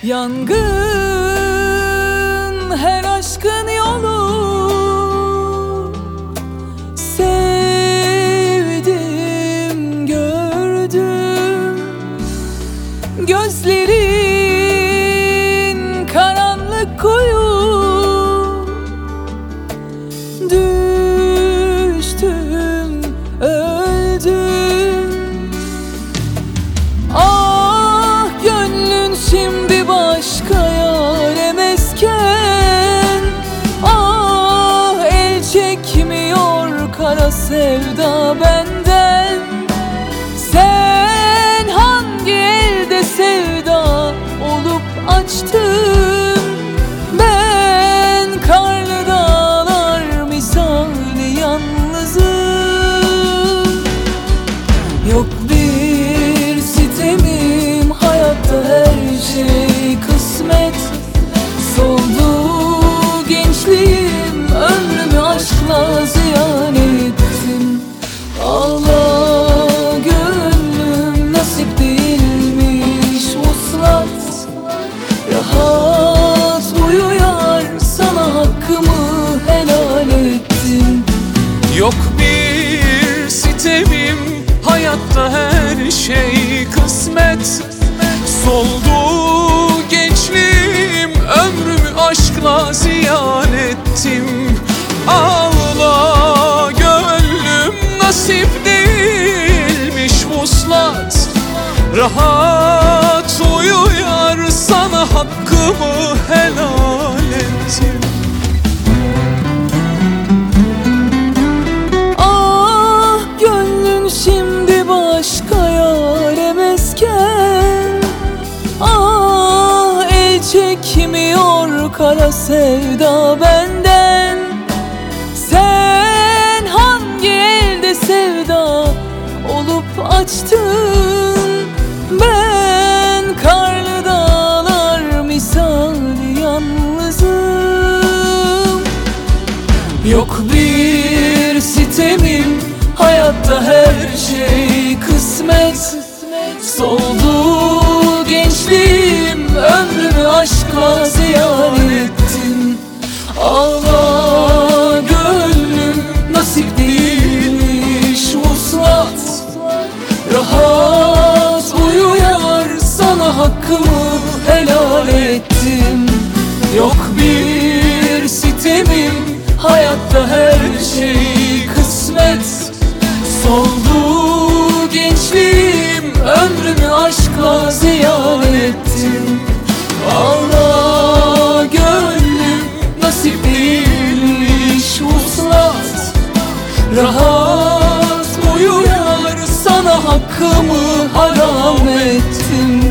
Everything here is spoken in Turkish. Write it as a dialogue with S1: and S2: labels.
S1: Yangın her aşkın yolu, sevdim gördüm. Gözlerin karanlık kuyu, düştüm öldüm. Ah gönlün şimdi başka yâre mesken, ah el çekmiyor kara sevda benden. Sen hangi elde sevda olup açtın? Ben karlı dağlar misali yalnızım. Yok bir sitemim, hayatta her şey kısmet. Soldu gençliğim, ömrümü aşkla ziyan ettim. Allah gönlüm nasip değilmiş vuslat. Rahat uyuyar, sana hakkımı helal ettim.
S2: Yok bir sitemim, hayatta her şey kısmet. Soldu gençliğim, ömrümü aşkla ziyan ettim. Ağla gönlüm, nasip değilmiş vuslat. Rahat uyuyar, sana hakkımı helal ettim.
S1: Ah gönlün şimdi başka yâre mesken, ah el çekmiyor kara sevda benden. Sen hangi elde sevda olup açtın? Ben karlı dağlar misali yalnızım. Yok bir sitemim, hayatta her şey kısmet. Soldu gençliğim, ömrümü aşkla ziyan ettim. Allah gönlüm nasip değilmiş vuslat. Rahat uyuyar, sana hakkımı helal ettim. Yok bir sitemim, hayatta her şey kısmet. Soldu gençliğim, ömrümü aşkla ziyan ettim. Allah gönlüm nasip değilmiş vuslat. Rahat uyuyar, sana hakkımı haram ettim.